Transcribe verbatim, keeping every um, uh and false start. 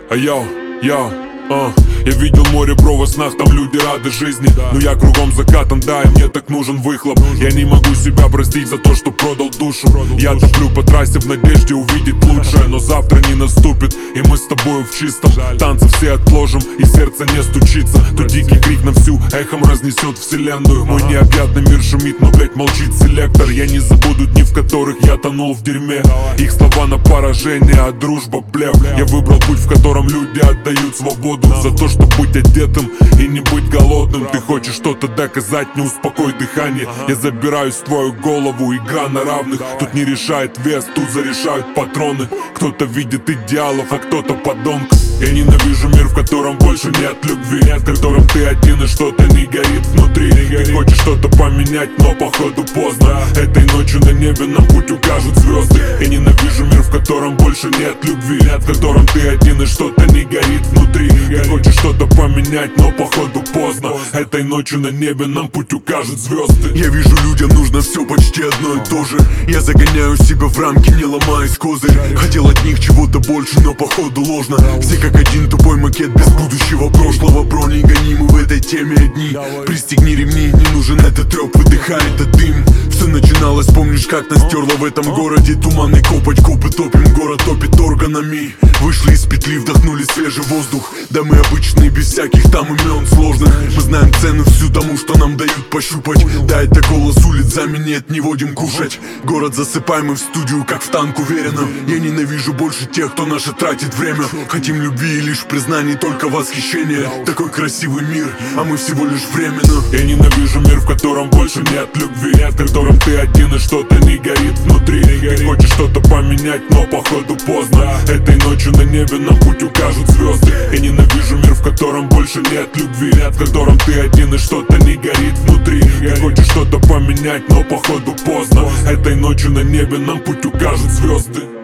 А йоу, йоу, а я видел море, бро, во снах, там люди рады жизни. Но я кругом закатан, да, и мне так нужен выхлоп. Я не могу себя простить за то, что продал душу. Я топлю по трассе в надежде увидеть лучшее, но завтра не наступит, и мы с тобою в чистом. Танцы все отложим, и сердце не стучится. То дикий крик на всю эхом разнесет вселенную. Мой необъятный мир шумит, но, блять, молчит селектор. Я не забуду дни, в которых я тонул в дерьме. Их слова на поражение, а дружба блеф. Я выбрал путь, в котором люди отдают свободу за то, чтобы быть одетым и не быть голодным. Ты хочешь что-то доказать, не успокой дыхание. Я забираюсь в твою голову, игра на равных. Тут не решает вес, тут зарешают патроны. Кто-то видит идеалов, а кто-то подонков. Я ненавижу мир, в котором больше нет любви, в котором ты один и что-то не горит внутри. Ты хочешь что-то поменять, но походу поздно. Этой ночью на небе нам путь укажут звезды. Я ненавижу мир, в котором больше нет любви, в котором ты один и что-то не горит внутри. Ты хочешь что-то поменять, но походу поздно. Этой ночью на небе нам путь укажут звезды. Я вижу, людям нужно все почти одно и то же. Я загоняю себя в рамки, не ломаясь козырь. Хотел от них чего-то больше, но походу ложно. Все как один тупой макет без будущего прошлого. Бро, не гони, мы в этой теме одни. Пристегни ремни, не нужен этот трёп, выдыхай этот дым. Все начиналось, помнишь, как нас стерло в этом городе. Туманный копоть, копы топим, город топит органами. Вышли из петли, вдохнули свежий воздух. Да мы обычные, без всяких там имен сложных. Мы знаем цену всю тому, что нам дают пощупать. Да, это голос улиц, за минет не водим кушать. Город засыпаем и в студию, как в танк уверенно. Я ненавижу больше тех, кто наше тратит время. Хотим любви и лишь признаний, только восхищение. Такой красивый мир, а мы всего лишь временно. Я ненавижу мир, в котором больше нет любви, в котором ты один и что-то не горит внутри. Ты хочешь что-то поменять, но походу поздно. Этой ночью на небе нам путь укажут звезды. Я ненавижу мир, в котором больше нет любви, в котором ты один и что-то не горит внутри. Ты хочешь что-то поменять, но походу поздно. Этой ночью на небе нам путь укажут звезды.